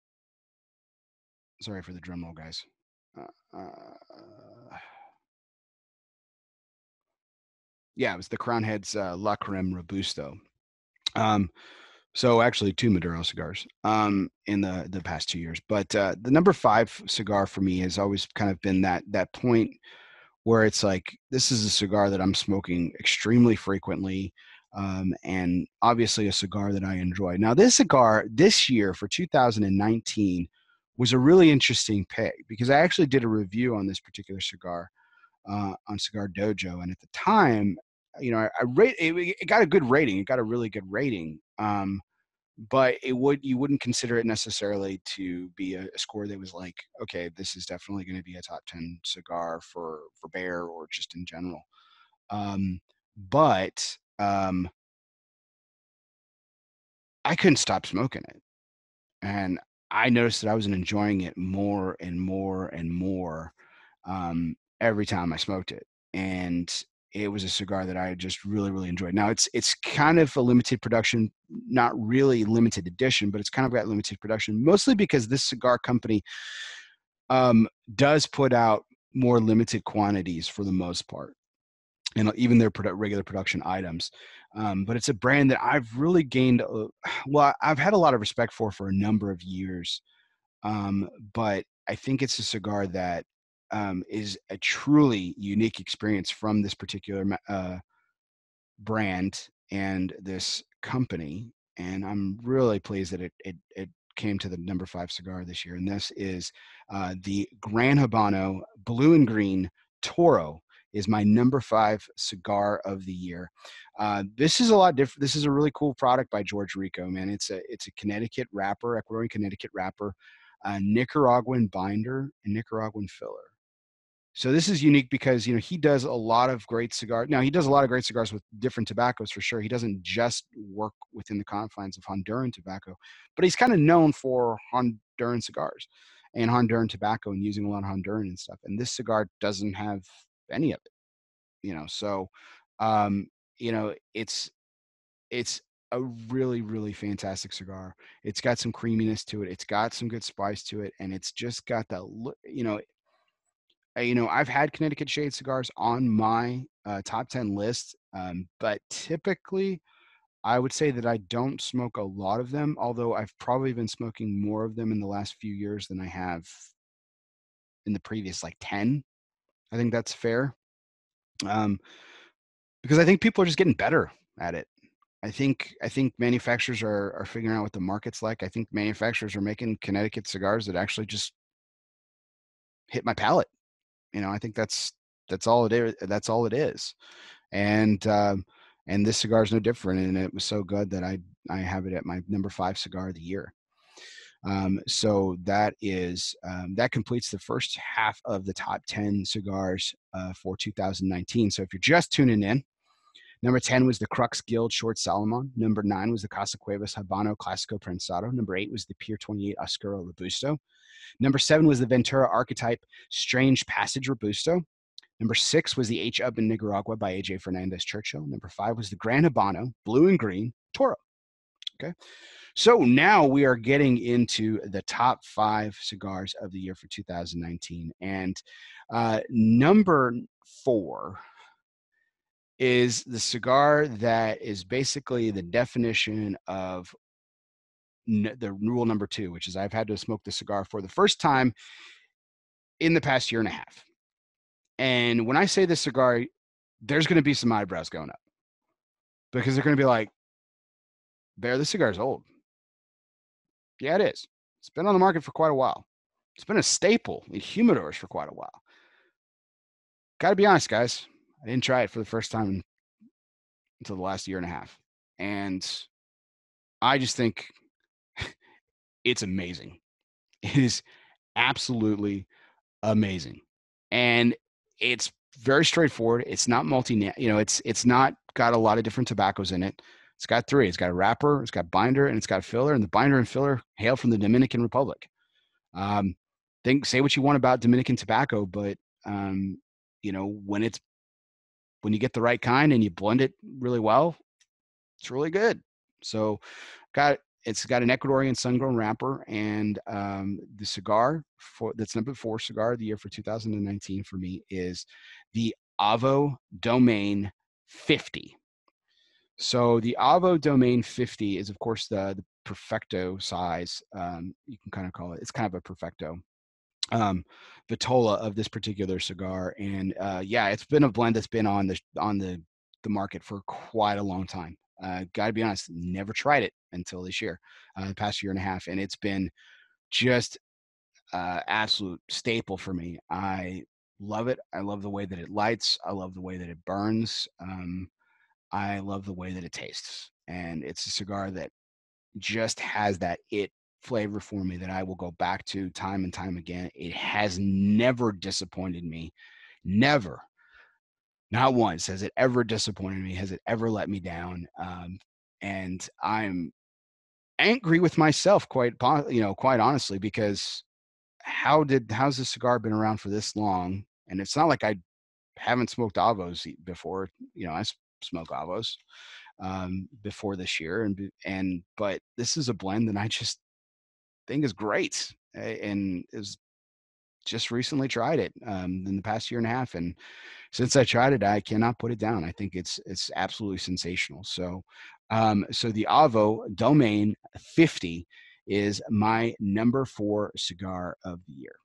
sorry for the drum roll, guys. Uh, uh, yeah, it was the Crown Heads uh, La Creme Robusto. Um, so actually two Maduro cigars um, in the the past two years. But uh, the number five cigar for me has always kind of been that that point where it's like this is a cigar that I'm smoking extremely frequently, um, and obviously a cigar that I enjoy. Now, this cigar this year for two thousand nineteen was a really interesting pick because I actually did a review on this particular cigar uh, on Cigar Dojo, and at the time, you know, I, I rate it, it got a good rating. It got a really good rating. Um, but it would you wouldn't consider it necessarily to be a, a score that was like, okay, this is definitely going to be a top ten cigar for for Bear or just in general. Um, but um, I couldn't stop smoking it, and I noticed that I was enjoying it more and more and more um, every time I smoked it, and it was a cigar that I just really, really enjoyed. Now it's it's kind of a limited production, not really limited edition, but it's kind of got limited production, mostly because this cigar company um, does put out more limited quantities for the most part, and even their produ- regular production items. Um, but it's a brand that I've really gained. A, well, I've had a lot of respect for for a number of years, um, but I think it's a cigar that um, is a truly unique experience from this particular uh, brand and this company. And I'm really pleased that it it, it came to the number five cigar this year. And this is uh, the Gran Habano Blue and Green Toro is my number five cigar of the year. Uh, this is a lot different. This is a really cool product by George Rico, man. It's a it's a Connecticut wrapper, Ecuadorian Connecticut wrapper, a Nicaraguan binder, and Nicaraguan filler. So this is unique because you know he does a lot of great cigars. Now he does a lot of great cigars with different tobaccos for sure. He doesn't just work within the confines of Honduran tobacco, but he's kind of known for Honduran cigars and Honduran tobacco and using a lot of Honduran and stuff. And this cigar doesn't have any of it, you know. So, um, you know, it's it's a really really fantastic cigar. It's got some creaminess to it. It's got some good spice to it, and it's just got that look. You know, uh, you know, I've had Connecticut Shade cigars on my uh, top ten list, um, but typically I would say that I don't smoke a lot of them, although I've probably been smoking more of them in the last few years than I have in the previous like ten. I think that's fair, um, because I think people are just getting better at it. I think I think manufacturers are are figuring out what the market's like. I think manufacturers are making Connecticut cigars that actually just hit my palate. You know, I think that's that's all it is. That's all it is. And um, and this cigar is no different. And it was so good that I I have it at my number five cigar of the year. Um, so that is um, that completes the first half of the top ten cigars uh, for two thousand nineteen. So if you're just tuning in, number ten was the Crux Guild Short Salomon. Number nine was the Casa Cuevas Habano Clásico Prensado. Number eight was the Pier twenty-eight Oscuro Robusto. Number seven was the Ventura Archetype Strange Passage Robusto. Number six was the H. Upmann Nicaragua by A J Fernandez Churchill. Number five was the Gran Habano Blue and Green Toro. Okay. So now we are getting into the top five cigars of the year for two thousand nineteen. And uh, number four is the cigar that is basically the definition of n- the rule number two, which is I've had to smoke the cigar for the first time in the past year and a half. And when I say this cigar, there's going to be some eyebrows going up because they're going to be like, Bear, this cigar's old. Yeah, it is. It's been on the market for quite a while. It's been a staple in humidors for quite a while. Got to be honest, guys. I didn't try it for the first time until the last year and a half. And I just think it's amazing. It is absolutely amazing. And it's very straightforward. It's not multi, you know, it's it's not got a lot of different tobaccos in it. It's got three. It's got a wrapper, it's got binder, and it's got a filler. And the binder and filler hail from the Dominican Republic. Um, think say what you want about Dominican tobacco, but um, you know, when it's when you get the right kind and you blend it really well, it's really good. So got it's got an Ecuadorian sun-grown wrapper, and um, the cigar for that's number four cigar of the year for two thousand nineteen for me is the Avo Domain fifty. So the Avo Domain fifty is, of course, the the perfecto size. Um, you can kind of call it. It's kind of a perfecto um, vitola of this particular cigar, and uh, yeah, it's been a blend that's been on the on the the market for quite a long time. Uh, Got to be honest, never tried it until this year, uh, the past year and a half, and it's been just uh, absolute staple for me. I love it. I love the way that it lights. I love the way that it burns. Um, I love the way that it tastes, and it's a cigar that just has that it flavor for me that I will go back to time and time again. It has never disappointed me. Never. Not once has it ever disappointed me. Has it ever let me down? Um, and I'm angry with myself, quite you know, quite honestly, because how did how's this cigar been around for this long? And it's not like I haven't smoked avos before. You know, I smoke avos um, before this year, and and but this is a blend that I just think is great, and is just recently tried it um, in the past year and a half, and since I tried it, I cannot put it down. I think it's it's absolutely sensational. So, um, so the Avo Domain fifty is my number four cigar of the year,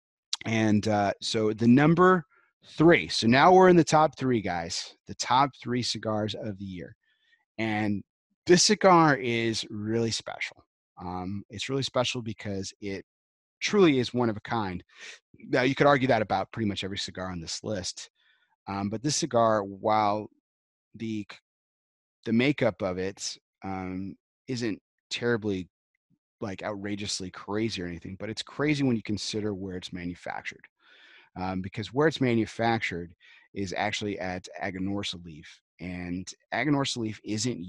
and uh, so the number three. So now we're in the top three, guys. The top three cigars of the year, and this cigar is really special. Um, it's really special because it truly is one of a kind. Now, you could argue that about pretty much every cigar on this list. Um, but this cigar, while the the makeup of it um, isn't terribly like outrageously crazy or anything, but it's crazy when you consider where it's manufactured. Um, because where it's manufactured is actually at Aganorsa Leaf, and Aganorsa Leaf isn't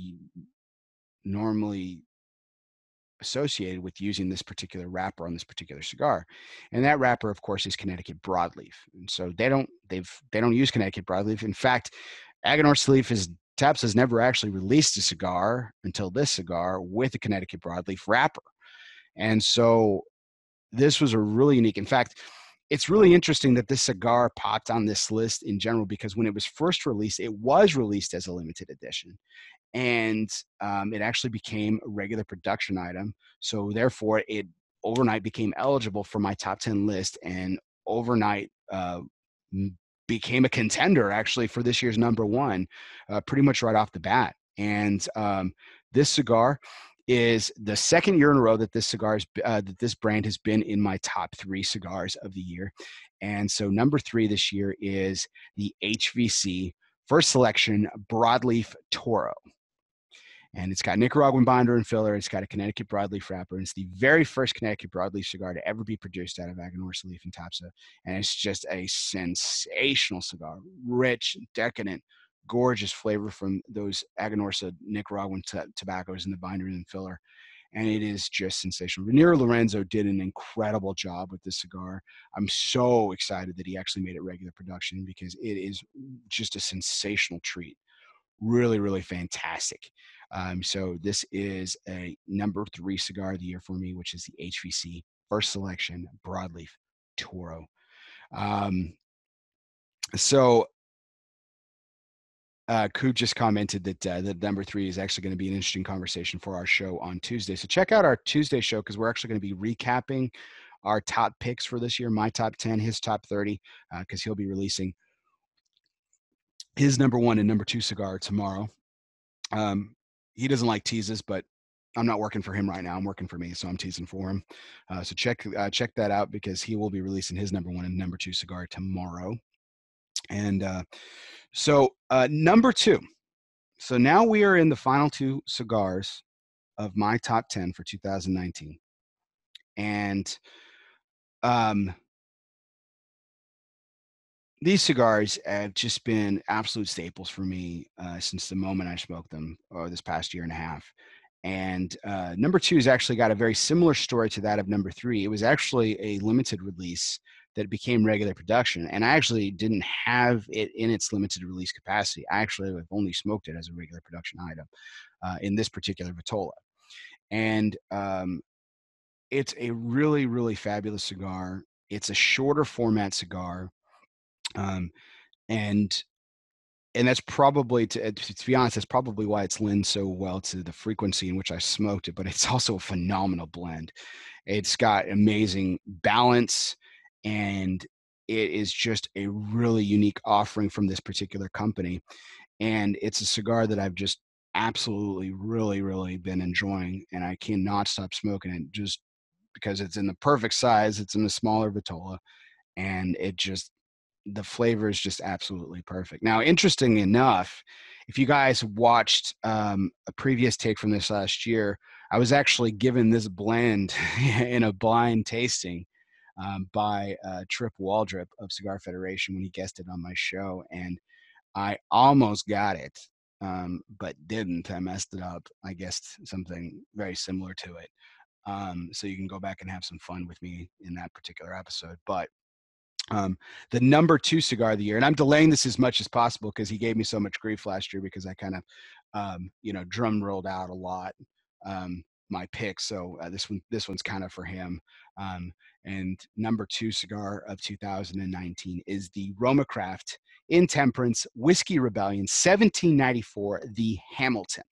normally associated with using this particular wrapper on this particular cigar, and that wrapper, of course, is Connecticut broadleaf. And so they don't they've they don't use Connecticut broadleaf. In fact, Aganorsa Leaf is Taps has never actually released a cigar until this cigar with a Connecticut broadleaf wrapper, and so this was a really unique. In fact, it's really interesting that this cigar popped on this list in general because when it was first released, it was released as a limited edition, and um, it actually became a regular production item. So therefore, it overnight became eligible for my top ten list, and overnight uh, became a contender actually for this year's number one, uh, pretty much right off the bat. And um, this cigar is the second year in a row that this cigars uh, that this brand has been in my top three cigars of the year. And so number three this year is the H V C First Selection Broadleaf Toro. And it's got Nicaraguan binder and filler. It's got a Connecticut broadleaf wrapper. And it's the very first Connecticut broadleaf cigar to ever be produced out of Aganorsa Leaf and Tapsa. And it's just a sensational cigar, rich, decadent, gorgeous flavor from those Aganorsa Nicaraguan t- tobaccos in the binder and filler. And it is just sensational. Raniero Lorenzo did an incredible job with this cigar. I'm so excited that he actually made it regular production because it is just a sensational treat. Really, really fantastic. Um, so this is a number three cigar of the year for me, which is the H V C First Selection Broadleaf Toro. Um, so uh, Coop just commented that uh, that number three is actually going to be an interesting conversation for our show on Tuesday. So check out our Tuesday show because we're actually going to be recapping our top picks for this year, my top ten, his top thirty, because uh, he'll be releasing his number one and number two cigar tomorrow. Um, he doesn't like teases, but I'm not working for him right now. I'm working for me, so I'm teasing for him. Uh, so check uh, check that out because he will be releasing his number one and number two cigar tomorrow. And uh, so uh, number two. So now we are in the final two cigars of my top ten for two thousand nineteen. And um, these cigars have just been absolute staples for me uh, since the moment I smoked them, or this past year and a half. And uh, number two has actually got a very similar story to that of number three. It was actually a limited release that became regular production. And I actually didn't have it in its limited release capacity. I actually have only smoked it as a regular production item uh, in this particular Vitola. And um, it's a really, really fabulous cigar. It's a shorter format cigar. Um, and and that's probably, to, to be honest, that's probably why it's lends so well to the frequency in which I smoked it, but it's also a phenomenal blend. It's got amazing balance, and it is just a really unique offering from this particular company. And it's a cigar that I've just absolutely, really, really been enjoying, and I cannot stop smoking it just because it's in the perfect size. It's in the smaller Vitola, and it just, the flavor is just absolutely perfect. Now, interesting enough, if you guys watched um, a previous take from this last year, I was actually given this blend in a blind tasting um, by uh, Trip Waldrop of Cigar Federation when he guested on my show, and I almost got it, um, but didn't. I messed it up. I guessed something very similar to it. Um, so you can go back and have some fun with me in that particular episode. But um, the number two cigar of the year, and I'm delaying this as much as possible because he gave me so much grief last year because I kind of, um, you know, drum rolled out a lot um, my picks. So uh, this one, this one's kind of for him. Um, and number two cigar of two thousand nineteen is the Roma Craft Intemperance Whiskey Rebellion seventeen ninety-four. The Hamilton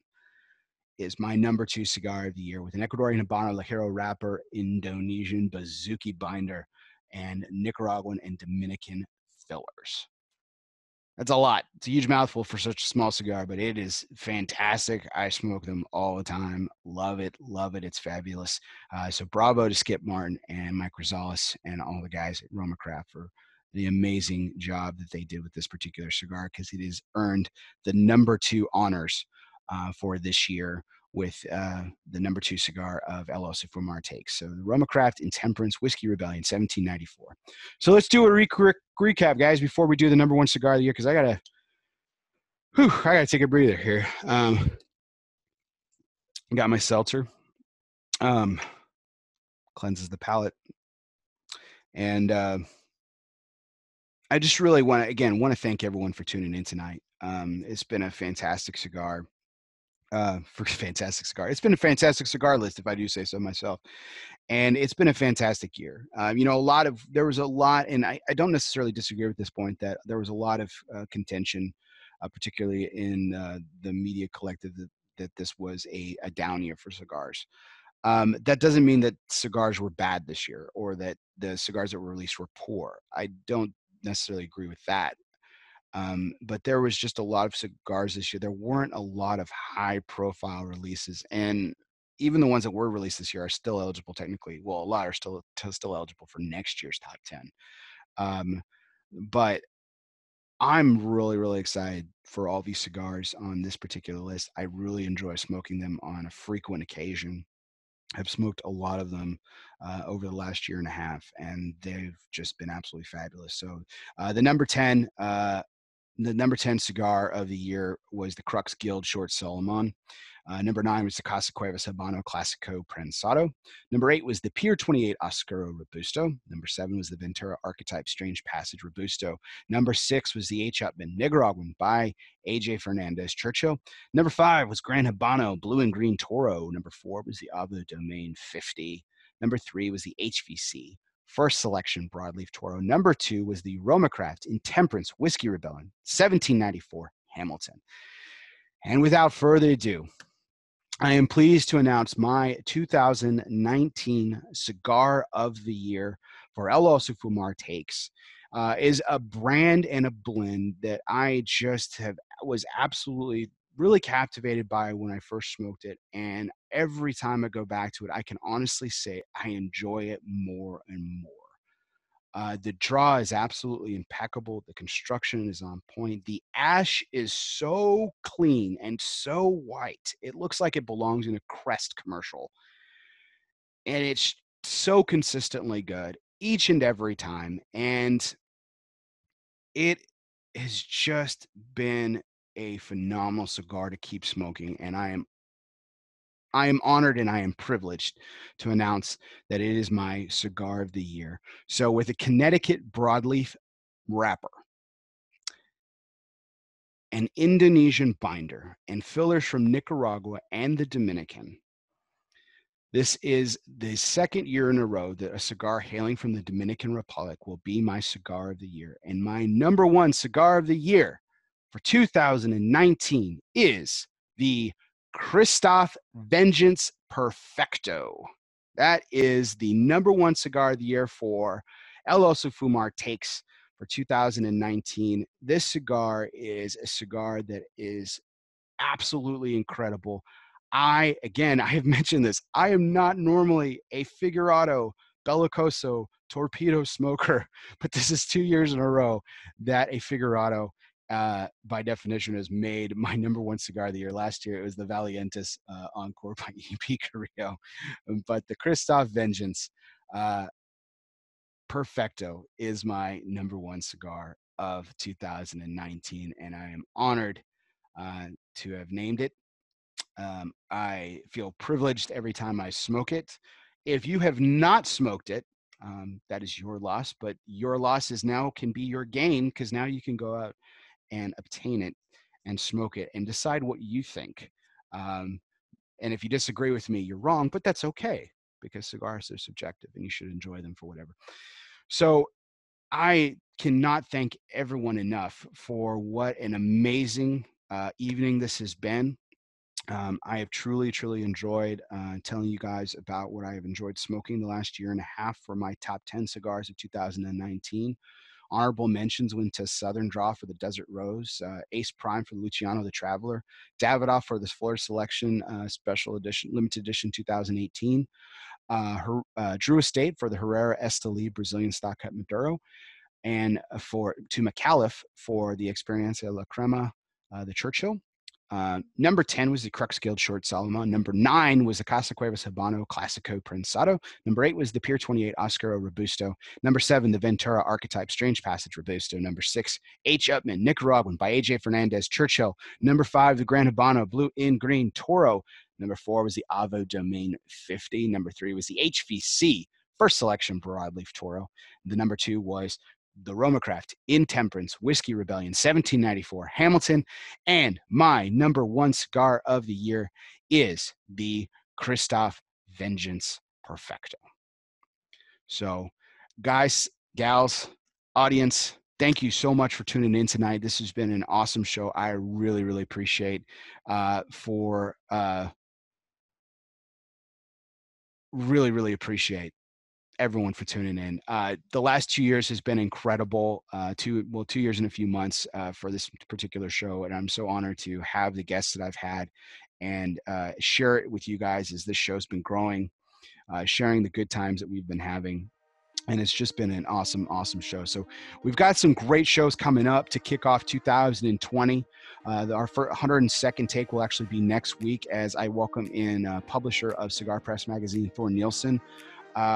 is my number two cigar of the year with an Ecuadorian Habano Ligero wrapper, Indonesian Bouzouki binder, and Nicaraguan and Dominican fillers. That's a lot. It's a huge mouthful for such a small cigar, but it is fantastic. I smoke them all the time. Love it. Love it. It's fabulous. Uh, so bravo to Skip Martin and Mike Rosales and all the guys at Roma Craft for the amazing job that they did with this particular cigar, because it has earned the number two honors uh, for this year with uh, the number two cigar of El Oso Fumar Takes. So the Roma Craft Intemperance Whiskey Rebellion, seventeen ninety-four. So let's do a re- recap, guys, before we do the number one cigar of the year, because I gotta, whew, I gotta take a breather here. Um, got my seltzer, um, cleanses the palate, and uh, I just really want to, again, want to thank everyone for tuning in tonight. Um, it's been a fantastic cigar. Uh, for fantastic cigar. It's been a fantastic cigar list, if I do say so myself. And it's been a fantastic year. Uh, you know, a lot of, there was a lot, and I, I don't necessarily disagree with this point, that there was a lot of uh, contention, uh, particularly in uh, the media collective, that, that this was a, a down year for cigars. Um, that doesn't mean that cigars were bad this year or that the cigars that were released were poor. I don't necessarily agree with that. Um, but there was just a lot of cigars this year. There weren't a lot of high profile releases, and even the ones that were released this year are still eligible technically. Well, a lot are still t- still eligible for next year's top ten. Um, but I'm really, really excited for all these cigars on this particular list. I really enjoy smoking them on a frequent occasion. I've smoked a lot of them uh, over the last year and a half, and they've just been absolutely fabulous. So uh, the number ten, uh, the number ten cigar of the year was the Crux Guild Short Solomon. Uh, number nine was the Casa Cuevas Habano Classico Prensado. Number eight was the Pier twenty-eight Oscuro Robusto. Number seven was the Ventura Archetype Strange Passage Robusto. Number six was the H. Upmann Nicaraguan by A J Fernandez Churchill. Number five was Grand Habano Blue and Green Toro. Number four was the Avo Domain fifty. Number three was the H V C First Selection Broadleaf Toro. Number two was the Romacraft Intemperance Whiskey Rebellion seventeen ninety-four Hamilton. And without further ado, I am pleased to announce my two thousand nineteen Cigar of the Year for El Oso Fumar Takes. Uh, is a brand and a blend that I just have was absolutely really captivated by when I first smoked it. And every time I go back to it, I can honestly say I enjoy it more and more. Uh, the draw is absolutely impeccable. The construction is on point. The ash is so clean and so white. It looks like it belongs in a Crest commercial. And it's so consistently good each and every time. And it has just been a phenomenal cigar to keep smoking. And I am I am honored and I am privileged to announce that it is my cigar of the year. So with a Connecticut broadleaf wrapper, an Indonesian binder, and fillers from Nicaragua and the Dominican, this is the second year in a row that a cigar hailing from the Dominican Republic will be my cigar of the year. And my number one cigar of the year for two thousand nineteen is the Christoph Vengeance Perfecto. That is the number one cigar of the year for El Oso Fumar Takes for two thousand nineteen. This cigar is a cigar that is absolutely incredible. I, again, I have mentioned this. I am not normally a Figurado, Bellicoso, Torpedo smoker, but this is two years in a row that a Figurado Uh, by definition, has made my number one cigar of the year. Last year, it was the Valientes uh, Encore by E P Carrillo. But the Christoph Vengeance uh, Perfecto is my number one cigar of two thousand nineteen, and I am honored uh, to have named it. Um, I feel privileged every time I smoke it. If you have not smoked it, um, that is your loss, but your loss is now can be your gain, because now you can go out and obtain it and smoke it and decide what you think. Um, and if you disagree with me, you're wrong, but that's okay, because cigars are subjective and you should enjoy them for whatever. So I cannot thank everyone enough for what an amazing uh, evening this has been. Um, I have truly, truly enjoyed uh, telling you guys about what I have enjoyed smoking the last year and a half for my top ten cigars of two thousand nineteen. Honorable mentions went to Southern Draw for the Desert Rose, uh, Ace Prime for the Luciano the Traveler, Davidoff for the Florida Selection uh, Special Edition, Limited Edition two thousand eighteen, uh, her, uh, Drew Estate for the Herrera Esteli Brazilian Stock Cut Maduro, and for to McAuliffe for the Experiencia La Crema, uh, the Churchill. Uh, number ten was the Crux Guild Short Salomon. Number nine was the Casa Cuevas Habano Classico Prensado. Number eight was the Pier twenty-eight Oscuro Robusto. Number seven, the Ventura Archetype Strange Passage Robusto. Number six, H. Upmann Nicaraguan by A J Fernandez Churchill. Number five, the Grand Habano Blue in Green Toro. Number four was the Avo Domain fifty. Number three was the H V C First Selection Broadleaf Toro. The number two was the Romacraft Intemperance Whiskey Rebellion seventeen ninety-four Hamilton. And my number one cigar of the year is the Christoph Vengeance Perfecto. So guys, gals, audience, thank you so much for tuning in tonight. This has been an awesome show. I really, really appreciate uh, for uh, really, really appreciate everyone for tuning in. Uh, the last two years has been incredible. Uh, two, well, two years and a few months uh, for this particular show. And I'm so honored to have the guests that I've had and uh, share it with you guys as this show's been growing, uh, sharing the good times that we've been having. And it's just been an awesome, awesome show. So we've got some great shows coming up to kick off two thousand twenty. Uh, our one hundred second take will actually be next week as I welcome in uh, publisher of Cigar Press Magazine, Thor Nielsen. Uh,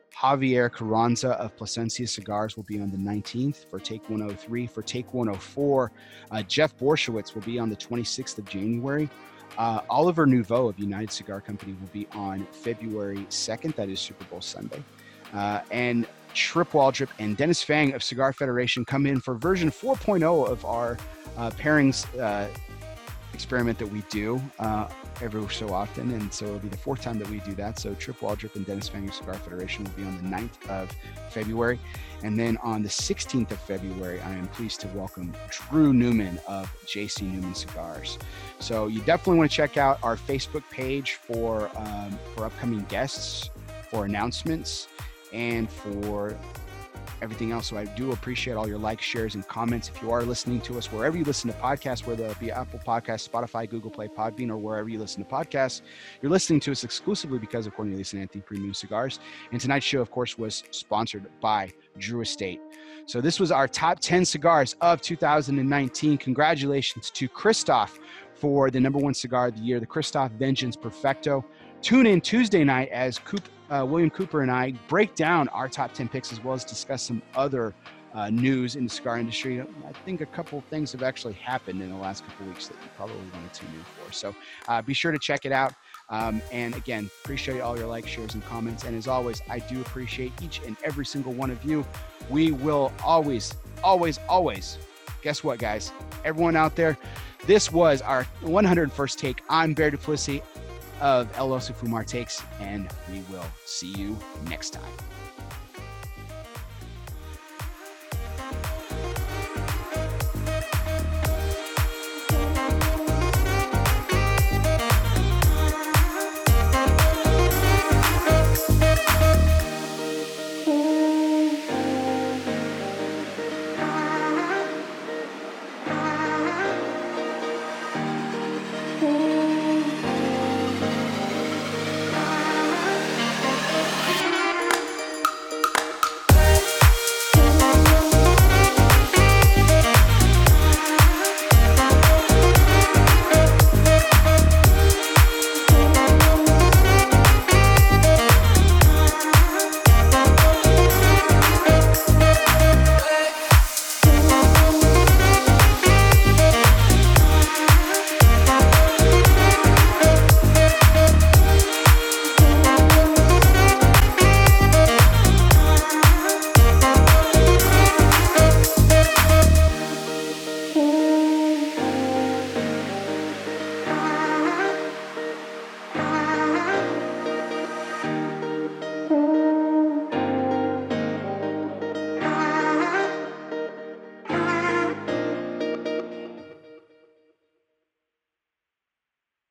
Javier Carranza of Plasencia Cigars will be on the nineteenth for Take one oh three. For Take one oh four, uh, Jeff Borshowitz will be on the twenty-sixth of January. Uh, Oliver Nouveau of United Cigar Company will be on February second. That is Super Bowl Sunday. Uh, and Trip Waldrop and Dennis Fang of Cigar Federation come in for version four point oh of our uh, pairings uh, experiment that we do uh, every so often. And so it'll be the fourth time that we do that. So Trip Waldrop and Dennis Fang of Cigar Federation will be on the ninth of February. And then on the sixteenth of February, I am pleased to welcome Drew Newman of J C Newman Cigars. So you definitely want to check out our Facebook page for, um, for upcoming guests, for announcements, and for everything else. So I do appreciate all your likes, shares, and comments. If you are listening to us wherever you listen to podcasts, whether it be Apple Podcasts, Spotify, Google Play, Podbean, or wherever you listen to podcasts, you're listening to us exclusively because of Cornelius and Anthony Premium Cigars. And tonight's show, of course, was sponsored by Drew Estate. So this was our top ten cigars of two thousand nineteen. Congratulations to Christoph for the number one cigar of the year, the Christoph Vengeance Perfecto. Tune in Tuesday night as Coop, uh, William Cooper and I break down our top ten picks, as well as discuss some other uh, news in the cigar industry. I think a couple of things have actually happened in the last couple of weeks that you probably want to tune in for. So uh, be sure to check it out. Um, and again, appreciate all your likes, shares, and comments. And as always, I do appreciate each and every single one of you. We will always, always, always, guess what, guys? Everyone out there, this was our one hundred first take. I'm Bear Duplessis of El Oso Fumar Takes, and we will see you next time.